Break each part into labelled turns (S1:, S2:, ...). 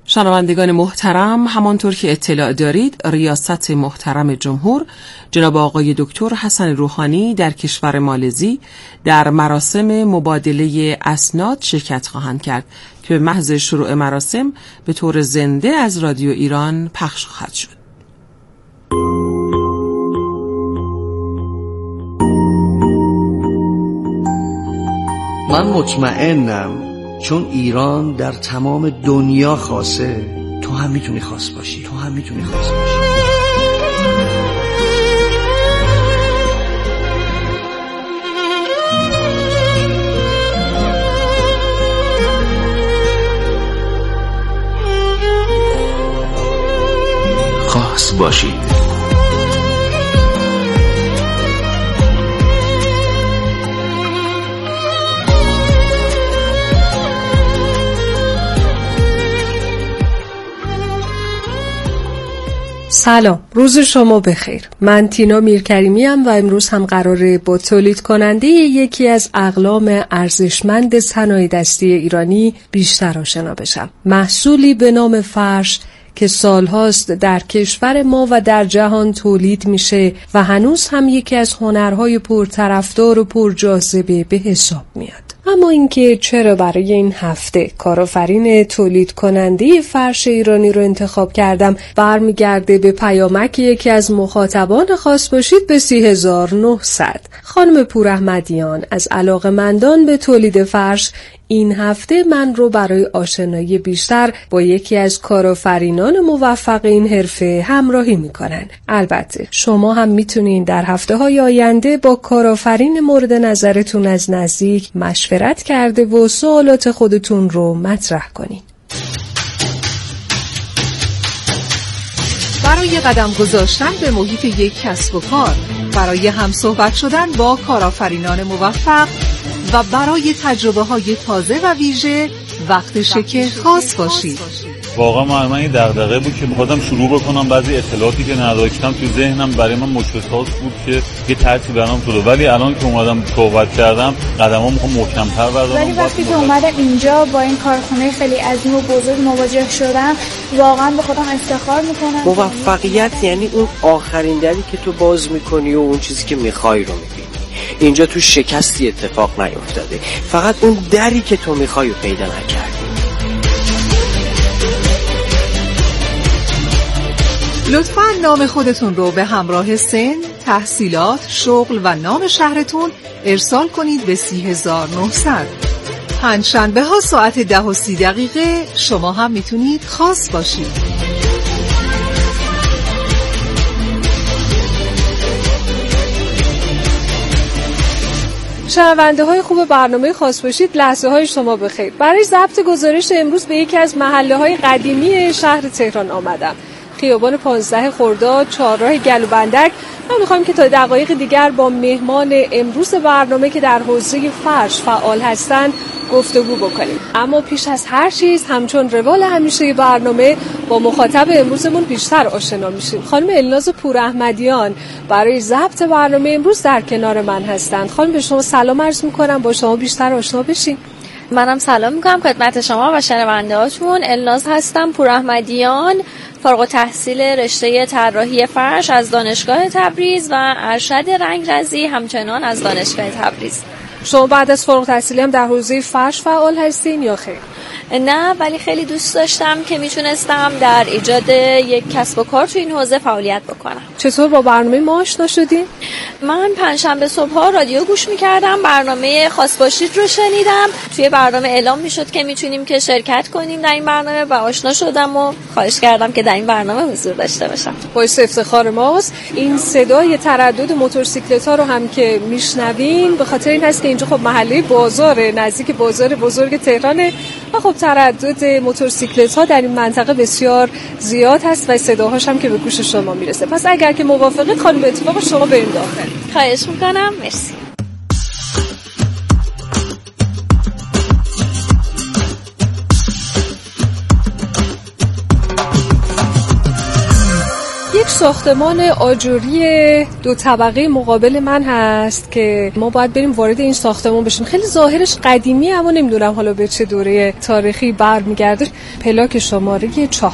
S1: شنوندگان محترم، همانطور که اطلاع دارید ریاست محترم جمهور جناب آقای دکتر حسن روحانی در کشور مالزی در مراسم مبادله اسناد شرکت خواهند کرد که به محض شروع مراسم به طور زنده از رادیو ایران پخش خواهد شد.
S2: من مطمئنم چون ایران در تمام دنیا خاصه، تو هم میتونی خاص باشی.
S3: خاص باشید.
S4: سلام، روز شما بخیر. من تینا میرکریمی ام و امروز هم قراره با تولید کننده یکی از اقلام ارزشمند صنایع دستی ایرانی بیشتر آشنا بشم. محصولی به نام فرش که سالهاست در کشور ما و در جهان تولید میشه و هنوز هم یکی از هنرهای پرطرفدار و پرجاذبه به حساب میاد. اما اینکه چرا برای این هفته کارآفرین تولید کننده فرش ایرانی رو انتخاب کردم برمیگرده به پیامک یکی از مخاطبان خاص باشید به 30900. خانم پوراحمدیان از علاقه‌مندان به تولید فرش این هفته من رو برای آشنایی بیشتر با یکی از کارآفرینان موفق این حرفه همراهی میکنن. البته شما هم میتونین در هفته‌های آینده با کارآفرین مورد نظرتون از نزدیک مشورت کرده و سوالات خودتون رو مطرح کنین.
S5: برای قدم گذاشتن به محیط یک کسب و کار، برای همصحبت شدن با کارآفرینان موفق و برای تجربه‌های تازه و ویژه وقتشه که خاص باشید.
S6: واقعا من این دغدغه بود که می‌خواستم شروع بکنم، بعضی اطلاعاتی که نداشتم تو ذهنم برای من مشکلات بود که یه ترتیب برام شده، ولی الان که اومدم صحبت کردم قدمام میخوام محکم‌تر بردارم.
S7: ولی وقتی که اومدم اینجا با این کارخونه خیلی عظیم و بزرگ مواجه شدم، واقعا به خودم افتخار میکنم.
S2: موفقیت یعنی اون آخرین دری که تو باز میکنی و اون چیزی که میخوای رو میبینی. اینجا تو شکستی اتفاق نیفتاده، فقط اون دری که تو میخوای رو پیدا نکردی.
S5: لطفاً نام خودتون رو به همراه سن، تحصیلات، شغل و نام شهرتون ارسال کنید به 30900. پنجشنبه ها ساعت 10:30 شما هم میتونید خاص باشید.
S4: شنونده های خوب برنامه خاص باشید، لحظه های شما بخیر. برای ضبط گزارش امروز به یکی از محله های قدیمی شهر تهران آمدم. خیابان 15 خرداد، چهارراه گلوبندک. ما میخوایم که تا دقایق دیگر با مهمان امروز برنامه که در حوزه فرش فعال هستند گفتگو بکنیم. اما پیش از هر چیز همچون روال همیشه برنامه با مخاطب امروزمون بیشتر آشنا میشیم. خانم الناز پوراحمدیان برای ضبط برنامه امروز در کنار من هستند. خانم به شما سلام عرض میکنم، با شما بیشتر آشنا بشیم.
S8: منم سلام میکنم خدمت شما و شنونده‌هاتون. الناز هستم پوراحمدیان، فارغ التحصیل رشته طراحی فرش از دانشگاه تبریز و ارشد رنگرزی همچنان از دانشگاه تبریز.
S4: شما بعد از فارغ التحصیلی هم در حوزه فرش فعال هستین یا خیر؟
S8: نه، ولی خیلی دوست داشتم که میتونستم در ایجاد یک کسب و کار تو این حوزه فعالیت بکنم.
S4: چطور با برنامه ما آشنا شدین؟
S8: من پنجشنبه صبح‌ها رادیو گوش می‌کردم، برنامه خاص باشید رو شنیدم. توی برنامه اعلام می‌شد که میتونیم که شرکت کنیم در این برنامه و آشنا شدم و خواهش کردم که در این برنامه حضور داشته باشم.
S4: باعث افتخار ماست. این صدای تردد موتورسیکلت‌ها رو هم که میشنوین به خاطر این هست که اینجا خب محله بازاره، نزدیک بازار بزرگ تهرانه و خب تردد موتورسیکلت‌ها در این منطقه بسیار زیاد هست و صداهاش هم که به گوش شما میرسه. پس اگر که موافقید خانم به اتفاق شما بریم داخل.
S8: خواهش میکنم، مرسی.
S4: یک ساختمان آجوری 2 طبقه مقابل من هست که ما باید بریم وارد این ساختمان بشیم. خیلی ظاهرش قدیمی، اما نمیدونم حالا به چه دوره تاریخی برمیگرده. پلاک شماره 4.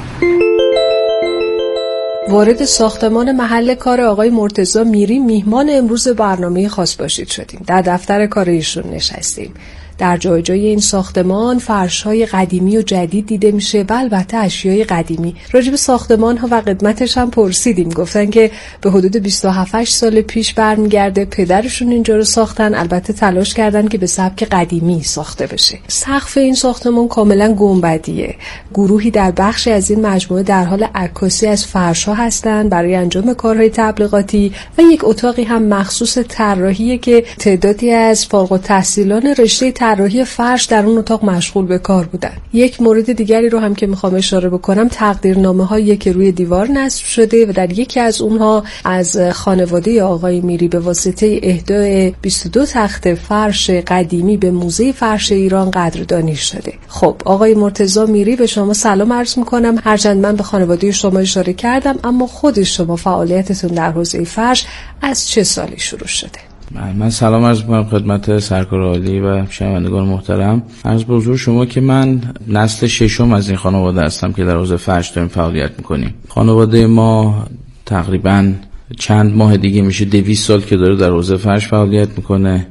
S4: وارد ساختمان محل کار آقای مرتضی میری میهمان امروز برنامه خاص باشید شدیم. در دفتر کار ایشون نشستیم. در جای جای این ساختمان فرش‌های قدیمی و جدید دیده میشه و البته اشیای قدیمی. راجع به ساختمان‌ها و قدمتش هم پرسیدیم. گفتن که به حدود 27 سال پیش برمیگرده. پدرشون اینجا رو ساختن. البته تلاش کردن که به سبک قدیمی ساخته بشه. سقف این ساختمان کاملا گنبدیه. گروهی در بخشی از این مجموعه در حال عکاسی از فرش‌ها هستن برای انجام کارهای تبلیغاتی و یک اتاقی هم مخصوص طراحیه که تعدادی از فارغ التحصیلان رشته طراحی فرش در اون اتاق مشغول به کار بودن. یک مورد دیگری رو هم که میخوام اشاره بکنم، تقدیرنامه‌هایی که روی دیوار نصب شده و در یکی از اونها از خانواده آقای میری به واسطه اهدای 22 تخت فرش قدیمی به موزه فرش ایران قدردانی شده. خب آقای مرتضی میری، به شما سلام عرض میکنم. هرچند من به خانواده شما اشاره کردم، اما خود شما فعالیتتون در حوزه فرش از چه سالی شروع شده؟
S3: من سلام عرض می‌کنم خدمت سرکار عالی و شنوندگان محترم. عرض به حضور شما که من نسل 6م از این خانواده هستم که در حوزه فرش داریم فعالیت می‌کنیم. خانواده ما تقریباً چند ماه دیگه میشه 200 سال که داره در حوزه فرش فعالیت می‌کنه.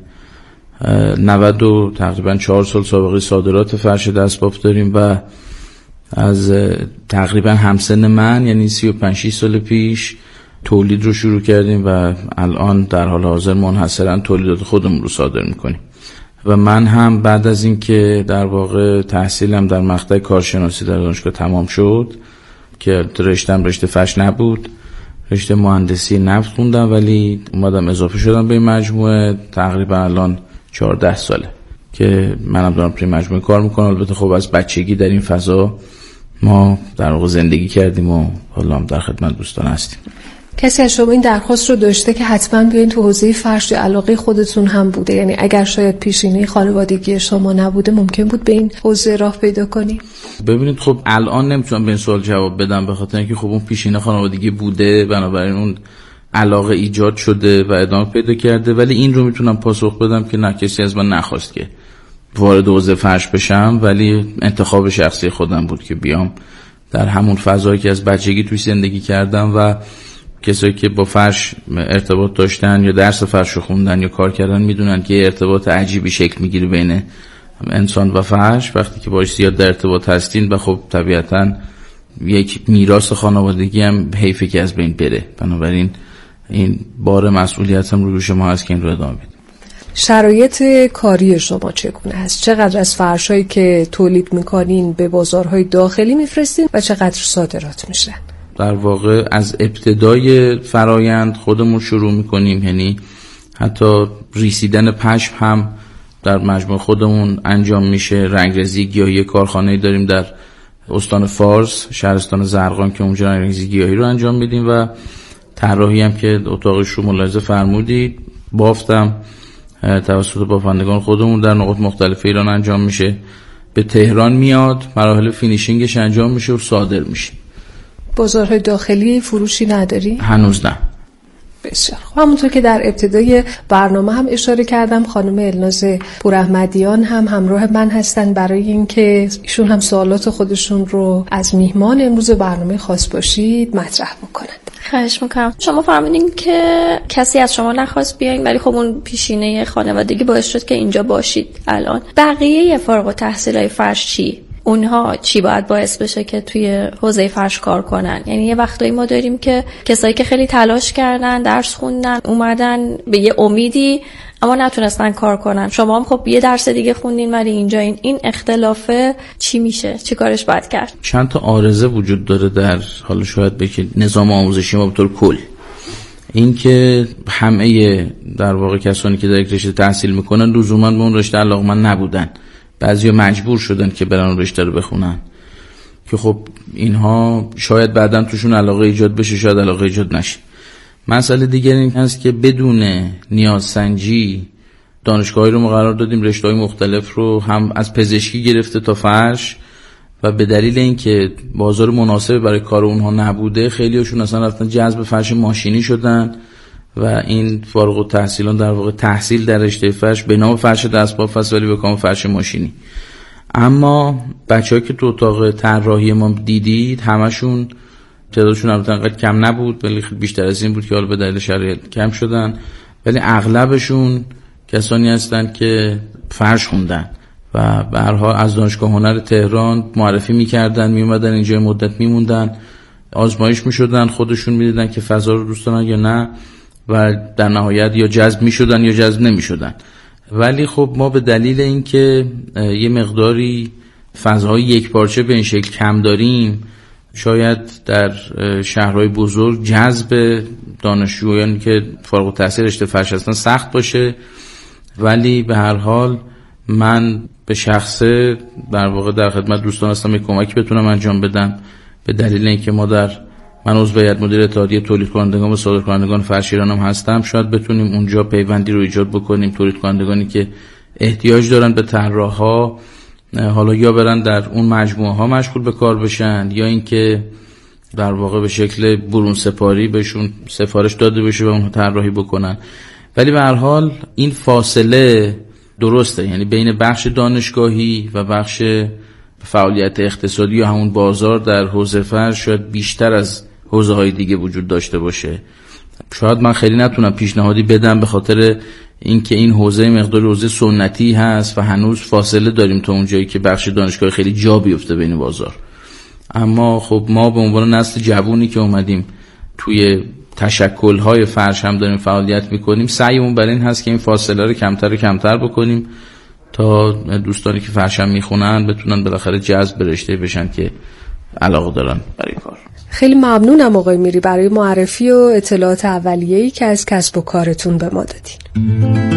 S3: 90 و تقریباً 4 سال سابقه صادرات فرش دستباف داریم و از تقریباً همسن من، یعنی 35 سال پیش تولید رو شروع کردیم و الان در حال حاضر منحصراً تولیدات خودمون رو صادر میکنیم. و من هم بعد از این که در واقع تحصیلم در مقطع کارشناسی در دانشگاه تمام شد، که رشتم رشته فرش نبود، رشته مهندسی نفت خوندم، ولی اومدم اضافه شدم به این مجموعه. تقریبا الان 14 ساله که منم دارم توی مجموعه کار میکنم. البته خب از بچگی در این فضا ما در واقع زندگی کردیم و حالا هم در خدمت دوستان هستیم.
S4: کسی از شما این درخواست رو داشته که حتما بیاین تو حوزه فرش؟ علاقه خودتون هم بوده؟ یعنی اگر شاید پیشینه خانوادگی شما نبوده ممکن بود به این حوزه راه پیدا کنی؟
S3: ببینید خب الان نمیتونم به این سوال جواب بدم، به خاطر اینکه خب اون پیشینه خانوادگی بوده، بنابراین اون علاقه ایجاد شده و ادامه پیدا کرده. ولی این رو میتونم پاسخ بدم که نه، کسی از من نخواست که وارد حوزه فرش بشم، ولی انتخاب شخصی خودم بود که بیام در همون فضایی که از بچگی توی زندگی کردم و کسایی که با فرش ارتباط داشتن یا درس فرش رو خوندن یا کار کردن میدونن که ارتباط عجیبی شکل میگیره بین انسان و فرش وقتی که باهاش زیاد در ارتباط هستین. و خب طبیعتاً یک میراث خانوادگی هم حیفه که از بین بره، بنابراین این بار مسئولیت هم روی شما هست که این رو ادامه بدید.
S4: شرایط کاری شما چگونه هست؟ چقدر از فرشایی که تولید میکنین به بازارهای داخلی میفرستین و چقدر صادرات میشن؟
S3: در واقع از ابتدای فرایند خودمون شروع میکنیم، یعنی حتی ریسیدن پشم هم در مجموعه خودمون انجام میشه. رنگرزی گیاهی کارخانه‌ای داریم در استان فارس، شهرستان زرقان، که اونجا رنگرزی گیاهی رو انجام میدیم و طراحی هم که اتاقش رو ملاحظه فرمودید، بافتم توسط بافندگان خودمون در نقاط مختلف ایران انجام میشه. به تهران میاد، مراحل فینیشینگش انجام میشه و صادر میشه. بازارهای داخلی فروشی نداری؟ هنوز نه.
S4: بسیار خوب. همونطور که در ابتدای برنامه هم اشاره کردم، خانم الناز پوراحمدیان هم همراه من هستن برای اینکه ایشون هم سوالات خودشون رو از میهمان امروز برنامه خاص باشید مطرح بکنن.
S8: خواهش میکنم. شما فرمودین که کسی از شما نخواست بیاین، ولی خب اون پیشینه خانوادگی باعث شد که اینجا باشید. الان بقیه فارغ التحصیلای فرش چی؟ اونها چی باید باعث بشه که توی حوزه فرش کار کنن؟ یعنی یه وقتایی ما داریم که کسایی که خیلی تلاش کردن، درس خوندن، اومدن به یه امیدی اما نتونستن کار کنن. شما هم خب یه درس دیگه خوندین ولی اینجا این اختلافه چی میشه؟ چی کارش باید کرد؟
S3: چند تا عارضه وجود داره در حالا شاید بگید نظام آموزشی ما به طور کل. این که همه در واقع کسانی که در یک رشته تحصیل میکنن لزوما به اون رشته علاقه‌مند نبودن. بعضیا مجبور شدن که برن اون رشته رو بخونن که خب اینها شاید بعداً توشون علاقه ایجاد بشه، شاید علاقه ایجاد نشه. مسئله دیگر این هست که بدون نیازسنجی دانشگاهی رو ما قرار دادیم رشته‌های مختلف رو، هم از پزشکی گرفته تا فرش و به دلیل اینکه بازار مناسب برای کار اونها نبوده خیلیشون اصلا رفتن جذب فرش ماشینی شدن و این فارغ التحصیلان در واقع تحصیل در رشته فرش به نام فرش دستباف است ولی به کام فرش ماشینی. اما بچه‌ها که تو اتاق طراحی ما دیدید همشون تعدادشون البته انقدر کم نبود ولی خیلی بیشتر از این بود که حالا به دلیل شرایط کم شدن، ولی اغلبشون کسانی هستند که فرش خوندن و به هر حال از دانشگاه هنر تهران معرفی می‌کردن، میومدن اینجا مدت میموندن، آزمایش می‌شدن، خودشون می‌دیدن که فضا رو دوست دارن یا نه و در نهایت یا جذب می‌شدن یا جذب نمی‌شدن. ولی خب ما به دلیل اینکه یه مقداری فضاهای یکپارچه به این شکل کم داریم، شاید در شهرهای بزرگ جذب دانشجویانی که فارغ التحصیل رشته فرش هستن سخت باشه، ولی به هر حال من به شخصه در واقع در خدمت دوستان هستم یک کمکی بتونم انجام بدم به دلیل اینکه من عضو هیئت مدیره اتحادیه تولید کنندگان و صادرکنندگان فرش ایران هم هستم. شاید بتونیم اونجا پیوندی رو ایجاد بکنیم، تولید کنندگانی که احتیاج دارن به طراح‌ها حالا یا برن در اون مجموعه ها مشغول به کار بشن یا اینکه در واقع به شکل برون سپاری بهشون سفارش داده بشه و اونها طراحی بکنن. ولی به هر حال این فاصله درسته، یعنی بین بخش دانشگاهی و بخش فعالیت اقتصادی یا همون بازار در حوزه فرش شاید بیشتر از حوزه های دیگه وجود داشته باشه. شاید من خیلی نتونم پیشنهادی بدم به خاطر اینکه این حوزه مقدار حوزه سنتی هست و هنوز فاصله داریم تا اونجایی که بخش دانشگاه خیلی جا بیفته بین بازار. اما خب ما به عنوان نسل جوونی که اومدیم توی تشکل‌های فرش هم داریم فعالیت می‌کنیم، سعیمون بر این هست که این فاصله رو کمتر و کمتر بکنیم تا دوستانی که فرش هم میخونن بتونن بالاخره جذب رشته بشن که علاقه دارن برای کار.
S4: خیلی ممنونم آقای میری برای معرفی و اطلاعات اولیه‌ای که از کسب و کارتون به ما دادین.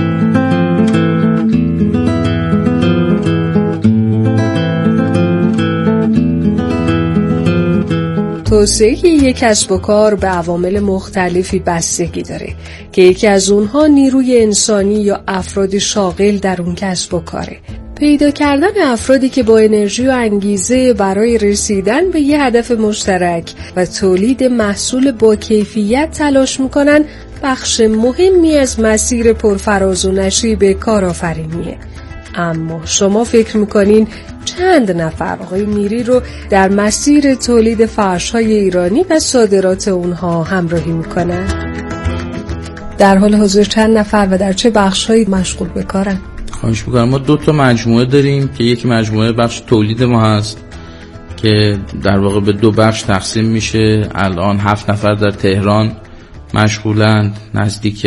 S4: توسعه یک کسب و کار به عوامل مختلفی بستگی داره که یکی از اونها نیروی انسانی یا افراد شاغل در اون کسب و کاره. پیدا کردن افرادی که با انرژی و انگیزه برای رسیدن به یه هدف مشترک و تولید محصول با کیفیت تلاش میکنن بخش مهمی از مسیر پرفراز و نشیب کارآفرینیه. اما شما فکر میکنین چند نفر آقای میری رو در مسیر تولید فرش‌های ایرانی و صادرات اونها همراهی میکنن؟ در حال حاضر چند نفر و در چه بخش‌هایی مشغول به کارن؟
S3: خواهش میکنم. ما 2 مجموعه داریم که یکی مجموعه بخش تولید ما هست که در واقع به 2 بخش تقسیم میشه. الان 7 نفر در تهران مشغولند، نزدیک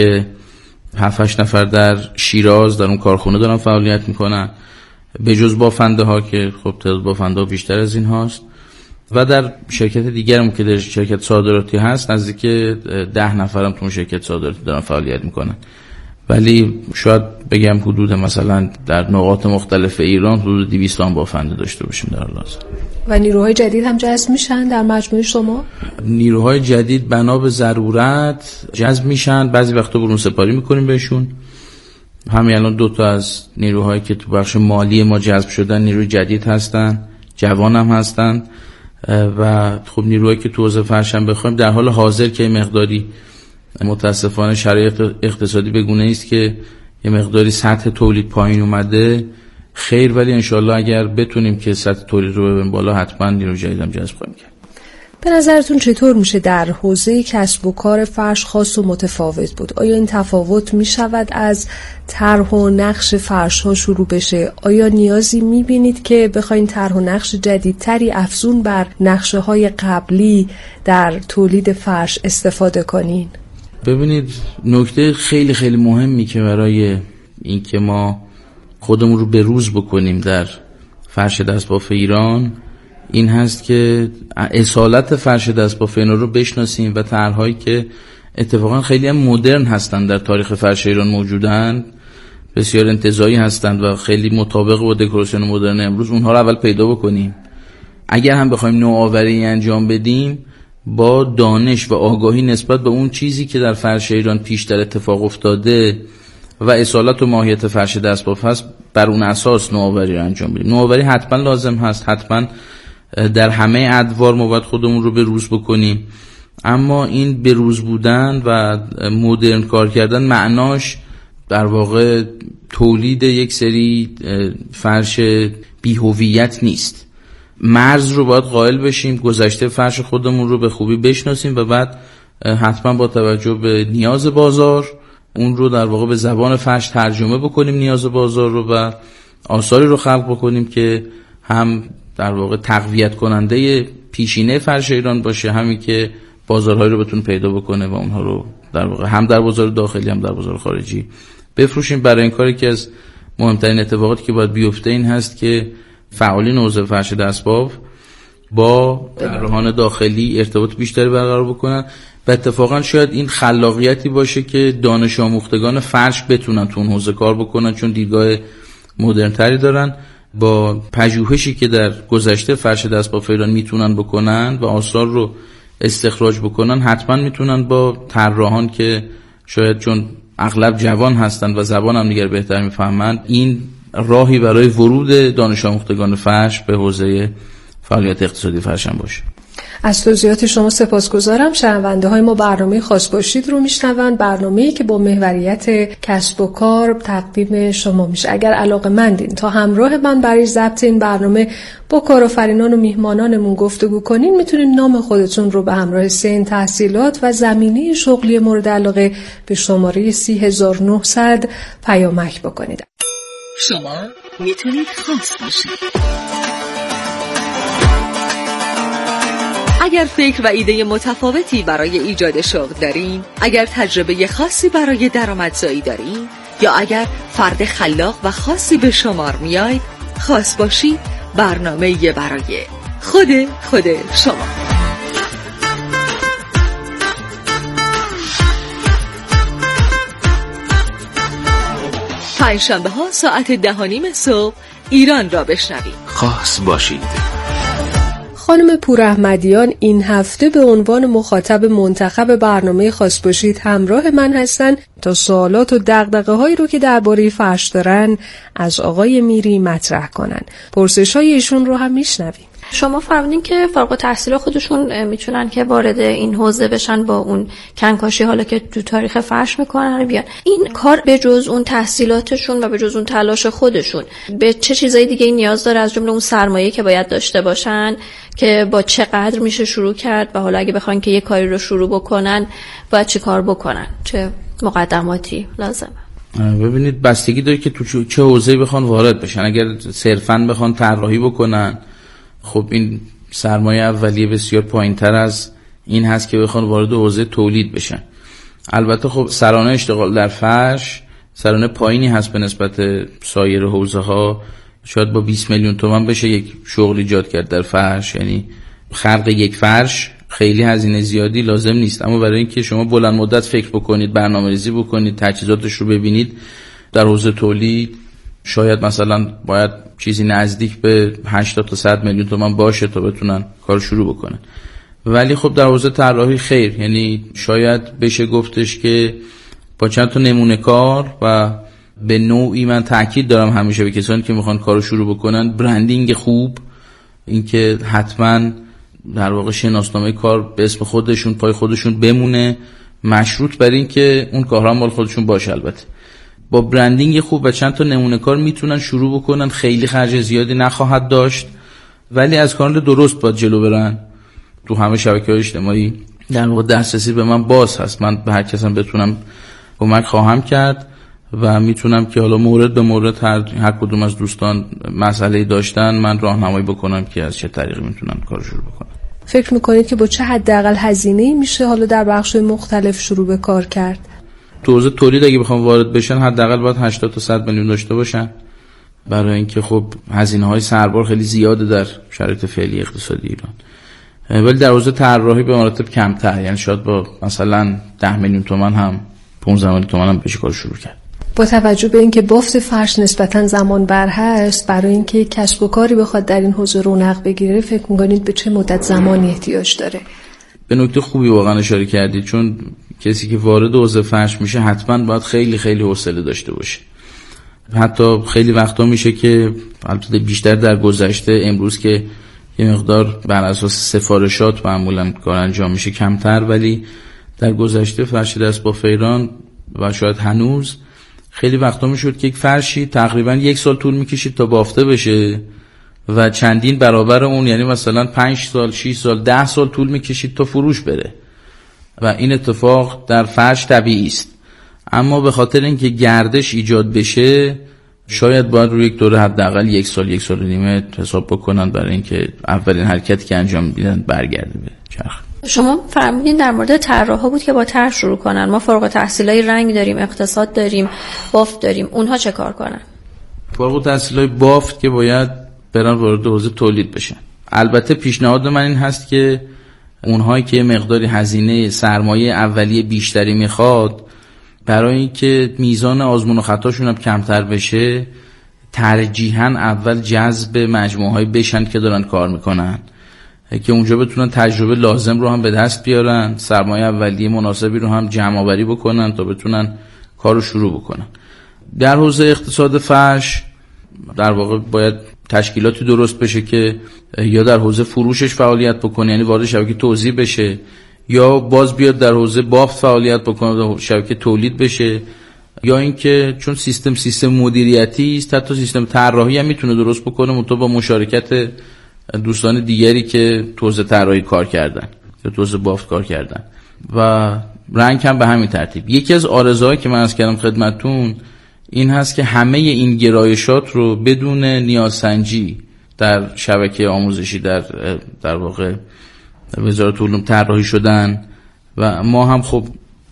S3: 7-8 نفر در شیراز در اون کارخونه دارن فعالیت میکنن، به جز بافنده ها که خب تعداد بافنده ها بیشتر از این هاست، و در شرکت دیگرم که در شرکت صادراتی هست نزدیک 10 نفرم تو شرکت صادراتی دارن فعالیت میکنن. ولی شاید بگم حدود مثلا در نقاط مختلف ایران حدود 200 بافنده داشته باشیم در لازم.
S4: و نیروهای جدید هم جذب میشن در مجموعه شما؟
S3: نیروهای جدید بنا به ضرورت جذب میشن، بعضی وقتا برون سپاری میکنیم بهشون. همین الان 2 از نیروهایی که تو بخش مالی ما جذب شدن نیروی جدید هستن، جوان هم هستن، و خب نیروهایی که تو حوزه فرش هم بخوایم در حال حاضر که مقداری متاسفانه شرایط اقتصادی به گونه‌ای است که یه مقداری سطح تولید پایین اومده، خیر، ولی انشالله اگر بتونیم که سطح تولید رو ببریم بالا حتما نیروی جدید هم جذب خواهیم کرد.
S4: به نظرتون چطور میشه در حوزه کسب و کار فرش خاص و متفاوت بود؟ آیا این تفاوت میشود از طرح و نقش فرش ها شروع بشه؟ آیا نیازی میبینید که بخواین طرح و نقش جدیدتری افزون بر نقشه های قبلی در تولید فرش استفاده کنین؟
S3: ببینید، نکته خیلی خیلی مهمی که برای اینکه ما خودمون رو به روز بکنیم در فرش دستباف ایران این هست که اصالت فرش دستباف ایران رو بشناسیم و طرح‌هایی که اتفاقا خیلی هم مدرن هستند در تاریخ فرش ایران موجودند، بسیار انتزاعی هستند و خیلی مطابق با دکوراسیون مدرن امروز، اونها رو اول پیدا بکنیم. اگر هم بخوایم نوآوری انجام بدیم با دانش و آگاهی نسبت به اون چیزی که در فرش ایران پیشتر اتفاق افتاده و اصالت و ماهیت فرش دستباف هست، بر اون اساس نوآوری رو انجام بدیم. نوآوری حتما لازم هست، حتما در همه ادوار ما باید خودمون رو به روز بکنیم. اما این به روز بودن و مدرن کار کردن معناش در واقع تولید یک سری فرش بی‌هویت نیست. مرز رو باید قائل بشیم، گذشته فرش خودمون رو به خوبی بشناسیم و بعد حتما با توجه به نیاز بازار اون رو در واقع به زبان فرش ترجمه بکنیم، نیاز بازار رو، و آثاری رو خلق بکنیم که هم در واقع تقویت کننده پیشینه فرش ایران باشه، همین که بازارهایی رو بتونه پیدا بکنه و اونها رو در واقع هم در بازار داخلی هم در بازار خارجی بفروشیم. برای این کاری که از مهمترین اتفاقاتی که باید بیفته این هست که فعالین حوزه فرش دستباف با طراحان داخلی ارتباط بیشتری برقرار بکنن و اتفاقا شاید این خلاقیتی باشه که دانش آموختگان فرش بتونن تو اون حوزه کار بکنن، چون دیدگاه مدرن تری دارن. با پژوهشی که در گذشته فرش دستباف ایران میتونن بکنن و آثار رو استخراج بکنن، حتما میتونن با طراحان که شاید چون اغلب جوان هستن و زبان هم دیگر بهتر میفهمن، این راهی برای ورود دانش آموختگان فرش به حوزه فعالیت اقتصادی فرش هم باشه.
S4: از توضیحات شما سپاسگزارم. شنونده های ما برنامه خاص باشید رو میشنون، برنامه‌ای که با محوریت کسب و کار تقدیم شما میشه. اگر علاقه‌مندین تا همراه من برای ضبط این برنامه با کارآفرینان و میهمانانمون گفتگو کنین، میتونین نام خودتون رو به همراه سن، تحصیلات و زمینه شغلی مورد علاقه به شماره 30900 پیامک بکنید.
S5: شما میتونید خاص باشید. اگر فکر و ایده متفاوتی برای ایجاد شغل دارین، اگر تجربه خاصی برای درآمدزایی دارین، یا اگر فرد خلاق و خاصی به شمار میاید، خاص باشید برنامه برای خود شما. پنجشنبه ها ساعت 10:30 صبح ایران را بشنوید.
S9: خاص باشید.
S4: خانم پوراحمدیان این هفته به عنوان مخاطب منتخب برنامه خاص باشید همراه من هستن تا سوالات و دغدغه‌هایی رو که درباره فرش دارن از آقای میری مطرح کنن. پرسش‌های ایشون رو هم میشنویم.
S8: شما فرمودین که فارغ التحصیل خودشون میتونن که وارد این حوزه بشن با اون کنکاشی حالا که تو تاریخ فرش میکنن بیان. این کار به جز اون تحصیلاتشون و به جز اون تلاش خودشون به چه چیزای دیگه نیاز داره، از جمله اون سرمایه که باید داشته باشن که با چقدر میشه شروع کرد و حالا اگه بخوان که یه کاری رو شروع بکنن باید چه کار بکنن، چه مقدماتی لازمه؟
S3: ببینید بستگی داره که تو چه حوزه‌ای بخوان وارد بشن. اگر صرفاً بخوان طراحی بکنن، خب این سرمایه اولیه بسیار پایین‌تر از این هست که بخوان وارد حوزه تولید بشن. البته خب سرانه اشتغال در فرش سرانه پایینی هست به نسبت سایر حوزه‌ها. شاید با 20 میلیون تومان بشه یک شغل ایجاد کرد در فرش، یعنی خلق یک فرش خیلی هزینه زیادی لازم نیست. اما برای اینکه شما بلند مدت فکر بکنید، برنامه‌ریزی بکنید، تجهیزاتش رو ببینید، در حوزه تولید شاید مثلا باید چیزی نزدیک به 80 تا 100 میلیون تومان باشه تا بتونن کار شروع بکنن. ولی خب در حوزه طراحی خیر، یعنی شاید بشه گفتش که با چند تا نمونه کار و به نوعی من تاکید دارم همیشه به کسانی که میخوان کارو شروع بکنن، برندینگ خوب، اینکه حتما در واقع شناسنامه کار به اسم خودشون، پای خودشون بمونه، مشروط بر این که اون کارها مال خودشون باشه. البته با برندینگ خوب و چند تا نمونه کار میتونن شروع بکنن، خیلی خرج زیادی نخواهد داشت، ولی از کانال درست باید جلو برن. تو همه شبکه‌های اجتماعی در واقع دسترسی به من باز هست، من به هر کسم بتونم کمک خواهم کرد و میتونم که حالا مورد به مورد هر کدوم از دوستان مسئله داشتن من راهنمایی بکنم که از چه طریقی میتونن کار شروع بکنن.
S4: فکر میکنید که با چه حداقل هزینه‌ای میشه حالا در بخش‌های مختلف شروع به کار کرد؟
S3: تو حوزه تولید اگه بخوام وارد بشن حداقل باید 80 تا 100 میلیون داشته باشن، برای اینکه خب هزینه‌های سربار خیلی زیاده در شرایط فعلی اقتصادی ایران. ولی در حوزه طراحی به مراتب کمتر، یعنی شاید با مثلا 10 میلیون تومان هم 15 میلیون تومان هم بشه کار شروع کرد.
S4: با توجه به اینکه بافت فرش نسبتاً زمان بر هست، برای اینکه کسب و کاری بخواد در این حوزه رونق بگیره فکر می‌کنید به چه مدت زمانی احتیاج داره؟
S3: به نکته خوبی واقعا اشاره کردید، چون کسی که وارد حوزه فرش میشه حتما باید خیلی خیلی حوصله داشته باشه. حتی خیلی وقتا میشه که البته بیشتر در گذشته، امروز که یه مقدار بر اساس سفارشات معمولا کار انجام میشه کمتر، ولی در گذشته فرش دست با فیران و شاید هنوز خیلی وقتا میشد که یک فرشی تقریبا 1 سال طول میکشید تا بافته بشه و چندین برابر اون، یعنی مثلا 5 سال 6 سال 10 سال طول میکشید تا فروش بره و این اتفاق در فرش طبیعی است. اما به خاطر اینکه گردش ایجاد بشه شاید باید روی یک دوره حداقل 1 سال 1 سال و نیمه حساب بکنن برای اینکه اولین حرکتی که انجام میدن برگرده به چرخ.
S8: شما فرمودین در مورد طراحا بود که با طرح شروع کنن. ما فارغ التحصیلای رنگ داریم، اقتصاد داریم، بافت داریم، اونها چه کار کنن؟
S3: فارغ التحصیلای بافت که باید برن وارد حوزه تولید بشن. البته پیشنهاد من این هست که اونهایی که مقداری هزینه سرمایه اولیه بیشتری میخواد برای اینکه میزان آزمون و خطاشون هم کمتر بشه، ترجیحاً اول جذب مجموعه‌های بشن که دارن کار میکنن که اونجا بتونن تجربه لازم رو هم به دست بیارن، سرمایه اولیه مناسبی رو هم جمع آوری بکنن تا بتونن کار رو شروع بکنن. در حوزه اقتصاد فرش در واقع باید تشکیلاتی درست بشه که یا در حوزه فروشش فعالیت بکنه، یعنی وارد شبکه توزیع بشه، یا باز بیاد در حوزه بافت فعالیت بکنه، شبکه تولید بشه، یا اینکه چون سیستم مدیریتی است حتی سیستم طراحی هم میتونه درست بکنه منتها با مشارکت دوستان دیگری که تو حوزه طراحی کار کردن یا تو حوزه بافت کار کردن و رنگ هم به همین ترتیب. یکی از آرزوهایی که من عرض کردم خدمتتون این هست که همه این گرایشات رو بدون نیازسنجی در شبکه آموزشی در واقع وزارت علوم طراحی شدن و ما هم خب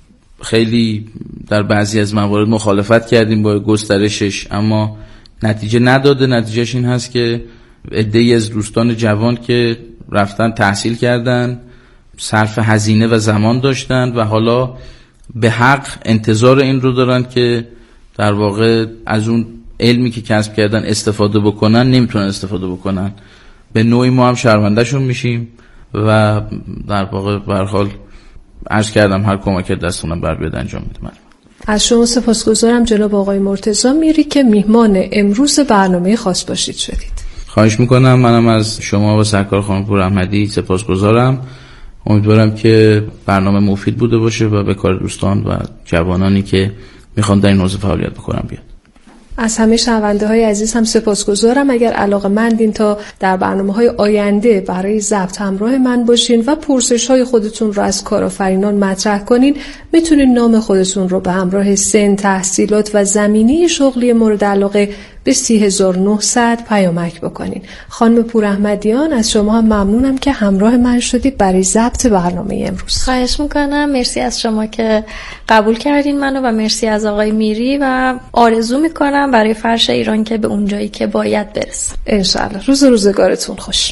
S3: خیلی در بعضی از موارد مخالفت کردیم با گسترشش، اما نتیجه نداده. نتیجهش این هست که عده‌ای از دوستان جوان که رفتن تحصیل کردن، صرف هزینه و زمان داشتن و حالا به حق انتظار این رو دارن که در واقع از اون علمی که کسب کردن استفاده بکنن، نمیتونن استفاده بکنن. به نوعی ما هم شرمنده‌شون میشیم و در واقع به هر حال عرض کردم هر کمکی دستونم بر بیاد انجام میدم.
S4: از شما سپاسگزارم جناب آقای مرتضی میری که میهمان امروز برنامه خاص باشید شدید.
S3: خواهش میکنم. منم از شما و سرکار خانم پور احمدی سپاسگزارم. امیدوارم که برنامه مفید بوده باشه و به کار دوستان و جوانانی که میخوان در این حوزه فعالیت بکنن بیاد.
S4: از همه شنونده‌های عزیز هم سپاسگزارم. اگر علاقه‌مندین تا در برنامه‌های آینده برای ضبط همراه من باشین و پرسش‌های خودتون رو از کارآفرینان مطرح کنین، میتونین نام خودتون رو به همراه سن، تحصیلات و زمینه شغلی مورد علاقه به 30900 پیامک بکنین. خانم پور احمدیان از شما هم ممنونم که همراه من شدید برای ضبط برنامه امروز.
S8: خواهش میکنم. مرسی از شما که قبول کردین منو و مرسی از آقای میری و آرزو میکنم برای فرش ایران که به اون جایی که باید برسه.
S4: انشالله. روزگارتون خوش.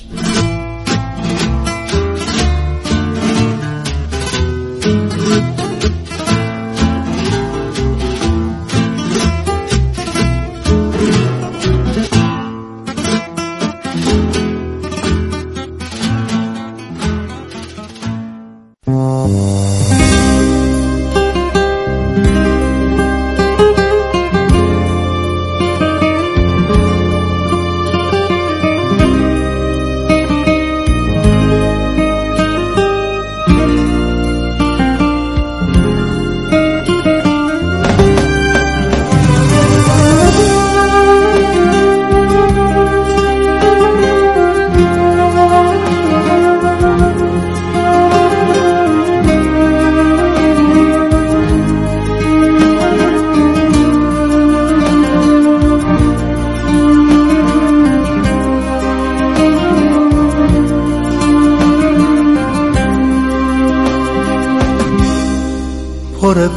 S9: پر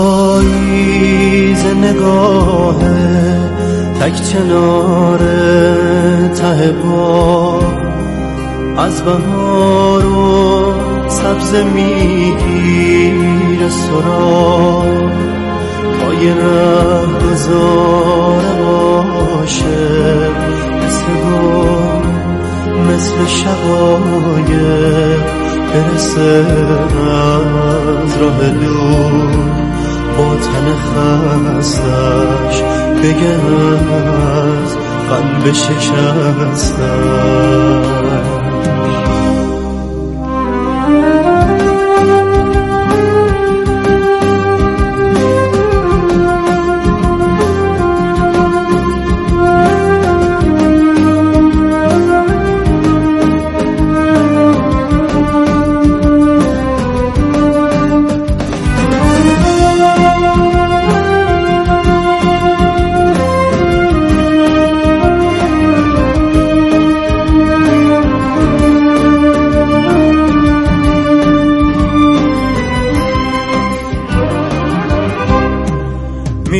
S9: پاییز نگاهه تک چنار ته پا از بهار و سبز میگیره سرا پای ره گذاره باشه مثل شقایق برسه از راه دور با تن خستش بگه از قلب شکستش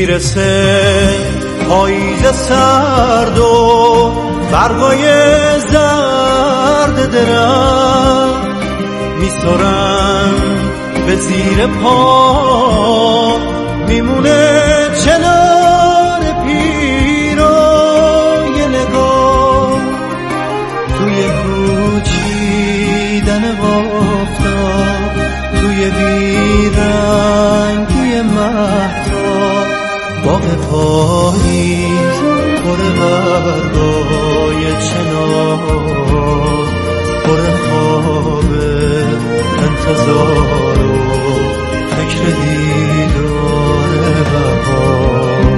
S9: میرسه پاییز سرد و برگای زرد درخت میسرن به زیر پا، میمونه چنار پیرای نگاه توی کوچیدن آفتاب، توی بیرنگی مهتاب. باغ پاییز پر برگای چنار، پر خواب انتظار و فکر دیدار بهار.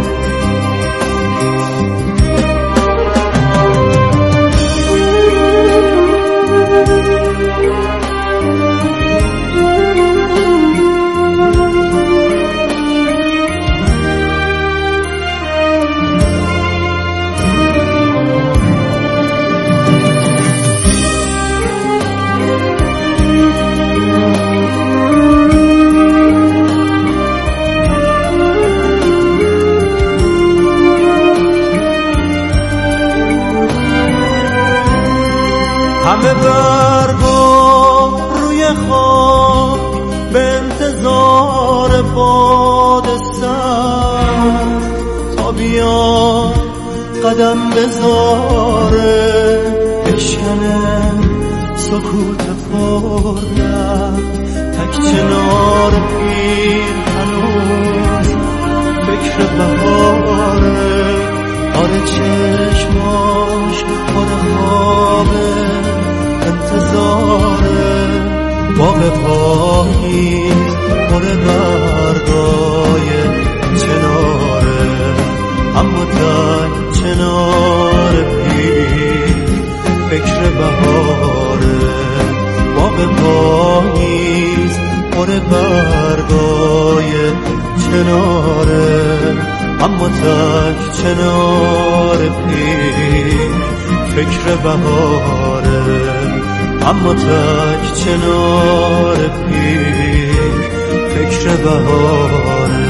S9: همه برگا روی خواب به انتظار باد سر، تا بیان قدم بذاره بشکنه سکوت پردم. تک چنار پیر هنوز فکر بهاره، آره چشماش پر خوابه انتظاره. باغ پاییز پر برگای چناره، اما تک چنار پیر فکر بهاره. باغ پاییز پر برگای چناره، اما تک چنار پیر فکر بهاره. اما تک چنار پیر فکر بهاره.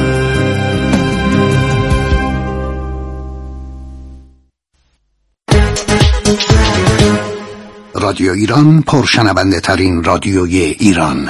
S10: رادیو ایران پرشنونده ترین رادیوی ایران.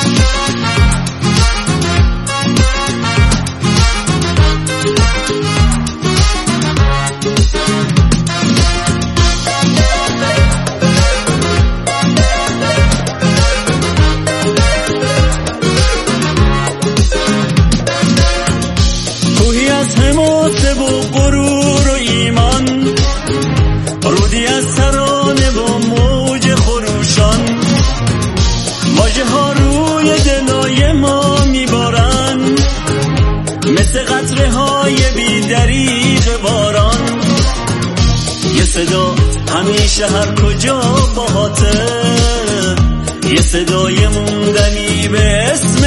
S11: صدا همیشه هر کجا باهاته، یه صدای موندنی به اسم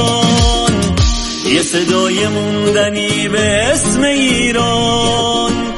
S11: ایران، یه صدای موندنی به اسم ایران.